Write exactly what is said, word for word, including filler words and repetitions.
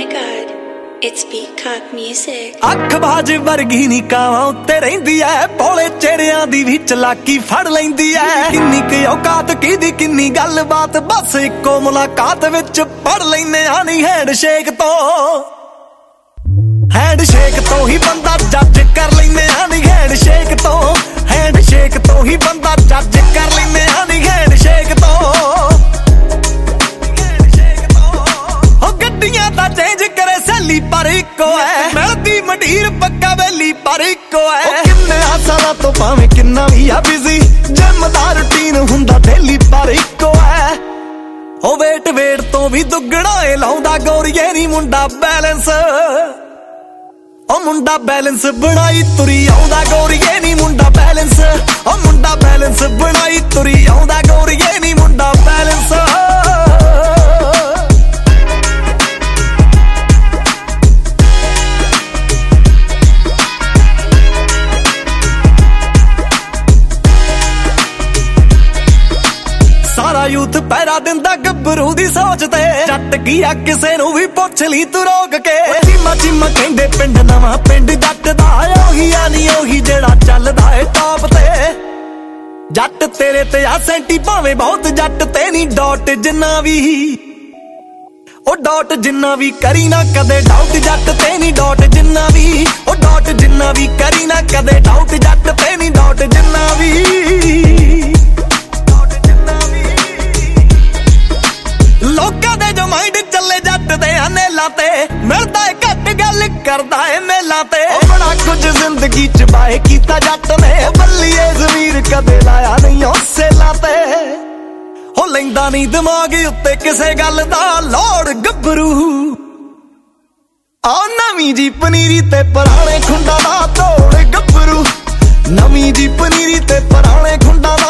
God, it's Peacock Music. ਅੱਖ ਬਾਜ ਵਰਗੀ ਨੀ ਕਾਵਾਂ ਉੱਤੇ ਰਹਿੰਦੀ ਐ, ਭੋਲੇ ਚਿਹਰਿਆਂ ਦੀ ਵੀ ਚਲਾਕੀ ਫੜ ਲੈਂਦੀ ਐ। ਕਿੰਨੀ ਕੁ ਔਕਾਤ ਕਿਹਦੀ ਕਿੰਨੀ ਗੱਲਬਾਤ, ਬਸ ਇੱਕੋ ਮੁਲਾਕਾਤ ਵਿੱਚ ਪੜ ਲੈਨੇ ਆ ਨੀ ਹੈਂਡਸ਼ੇਕ ਤੋਂ। ਹੈਂਡਸ਼ੇਕ ਤੋਂ ਹੀ ਬੰਦਾ ਜੱਜ ਕਰ ਲੈਨੇ ਆ ਨੀ ਹੈਂਡਸ਼ੇਕ ਤੋਂ। ਹੈਂਡਸ਼ੇਕ ਤੋਂ ਹੀ ਬੰਦਾ ਜੱਜ ਕਰ ਲੈਨੇ ਆ ਨੀ ਹੈਂਡਸ਼ੇਕ ਤੋਂ। ਹੋ ਗੱਡੀਆਂ ਦਾ ਚੇਂਜ ਕਰੇ ਸੈਲੀ ਪਰ ਇੱਕੋ ਐ, ਮਿਲਦੀ ਮੰਡੀਰ ਪੱਕਾ ਵੈਲੀ ਪਰ ਇੱਕੋ ਐ। ਕਿੰਨੇ ਸਾਲਾਂ ਤੋਂ ਭਾਵੇਂ ਕਿੰਨਾ ਵੀ ਆ ਬਿਜ਼ੀ, ਜਿਮ ਦਾ ਰੂਟੀਨ ਹੁੰਦਾ ਡੇਲੀ ਪਰ ਇੱਕੋ ਐ। ਹੋ ਵੇਟ ਵੇਟ ਤੋਂ ਵੀ ਦੁੱਗਣਾ ਏ ਲਾਉਂਦਾ ਗੋਰੀਏ ਨੀ ਮੁੰਡਾ ਬੈਲੈਂਸ। ਉਹ ਮੁੰਡਾ ਬੈਲੈਂਸ ਬਣਾਈ ਤੁਰੀ ਆਉਂਦਾ ਗੋਰੀਏ ਨੀ ਮੁੰਡਾ ਬੈਲੈਂਸ। ਉਹ ਮੁੰਡਾ ਬੈਲੈਂਸ ਬਣਾਈ ਤੁਰੀ ਆਉਂਦਾ ਗੋਰੀਏ ਨੀ ਮੁੰਡਾ ਬੈਲੈਂਸ। ਸਾਰਾ ਯੂਥ ਪਹਿਰਾ ਦਿੰਦਾ ਗੱਭਰੂ ਦੀ ਸੋਚ ਤੇ, ਜੱਟ ਕੀ ਆ ਕਿਸੇ ਨੂੰ ਵੀ ਪੁੱਛ ਲਈ ਤੂੰ ਰੋਕ ਕੇ। ਚੀਮਾ ਚੀਮਾ ਕਹਿੰਦੇ ਪਿੰਡ ਨਵਾਂ ਪਿੰਡ ਜੱਟ ਦਾ, ਉਹੀ ਆ ਨੀ ਉਹੀ ਜਿਹੜਾ ਚੱਲਦਾ ਏ ਟੌਪ ਤੇ। ਜੱਟ ਤੇਰੇ ਤੇ ਆ ਸੈਂਟੀ ਭਾਵੇਂ ਬਹੁਤ ਜੱਟ ਤੇ ਨੀ ਡਾਟ ਜਿੰਨਾ ਵੀ, ਉਹ ਡਾਟ ਜਿੰਨਾ ਵੀ ਕਰੀ ਨਾ ਕਦੇ ਡਾਊਟ ਜੱਟ ਤੇ ਨੀ ਡਾਟ ਜਿੰਨਾ ਵੀ। ਉਹ ਡਾਟ ਜਿੰਨਾ ਵੀ ਕਰੀ ਨਾ ਕਦੇ ਡਾਊਟ ਜੱਟ ਤੇ ਨੀ ਡਾਟ ਜਿੰਨਾ ਵੀ। ਲੋਕਾਂ ਦੇ ਜੋ ਮਾਈਂਡ ਚੱਲੇ ਜੱਟ ਦੇ ਅਨੇਲਾਂ ਤੇ, ਮਿਲਦਾ ਏ ਘੱਟ ਗੱਲ ਕਰਦਾ ਏ ਮੇਲਾਂ ਤੇ। ਬੜਾ ਕੁਝ ਜ਼ਿੰਦਗੀ ਚ ਬਾਏ ਕੀਤਾ ਜੱਟ ਨੇ, ਬੱਲੀਏ ਜ਼ਮੀਰ ਕਦੇ ਲਾਇਆ ਨਹੀਂ ਉਹ ਸੇਲਾਂ ਤੇ। ਹੋ ਲੈਂਦਾ ਨਹੀਂ ਦਿਮਾਗ ਉੱਤੇ ਕਿਸੇ ਗੱਲ ਦਾ ਲੋੜ ਗੱਭਰੂ, ਆ ਨਵੀਂ ਜੀ ਪਨੀਰੀ ਤੇ ਪੁਰਾਣੇ ਖੁੰਡਾਂ ਦਾ ਤੋੜ ਗੱਭਰੂ। ਨਵੀਂ ਜੀ ਪਨੀਰੀ ਤੇ ਪੁਰਾਣੇ ਖੁੰਡਾਂ